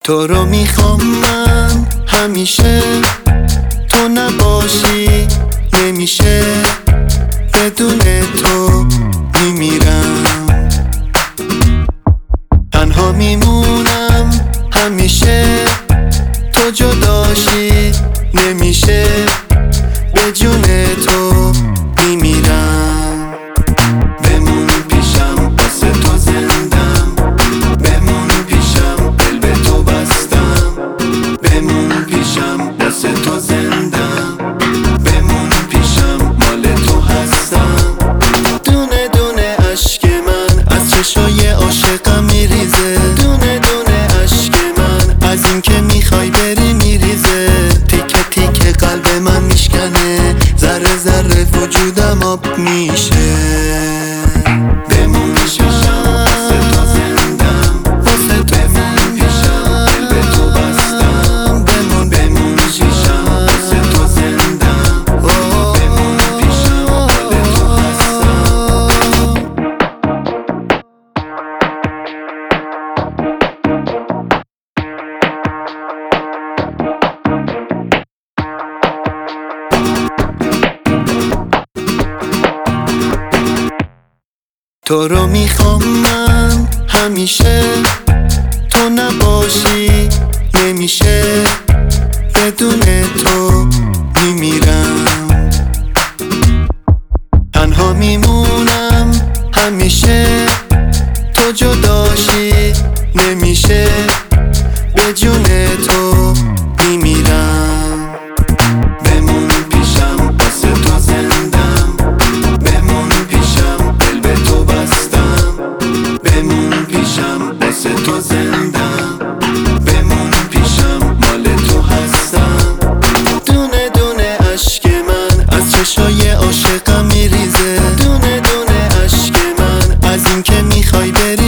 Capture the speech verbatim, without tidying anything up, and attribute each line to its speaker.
Speaker 1: تو رو میخوام من همیشه، تو نباشی نمیشه، بدون تو میمیرم. تنها میمونم همیشه، تو جداشی نمیشه، به جون تو میمیرم. بمون پیشم واسه تو زندم، بمون پیشم دل به تو بستم، بمون پیشم واسه تو زندم، بمون پیشم مال تو هستم. دونه دونه اشک من از چشای عاشقم میریزه، دونه دونه اشک من از این که میخوای بری میریزه. تیکه تیکه قلب من میشکنه، ذره ذره وجودم آب میشه. بمون پیشم واسه تو زندم، واسه تو بمون پیشم دل به تو بستم، بمون بمون پیشم واسه تو زندم، بمون پیشم مال تو هستم. تو رو میخوام من همیشه، تو نباشی نمیشه، بدون تو میمیرم. تنها میمونم همیشه، تو جداشی نمیشه، به جون تو میمیرم. بمون پیشم واسه تو زندم، بمون پیشم دل به تو بستم، بمون پیشم واسه تو زندم، بمون پیشم مال تو هستم. دونه دونه اشک من از چشای عاشقم میریزه، دونه دونه اشک من از این که میخوای بری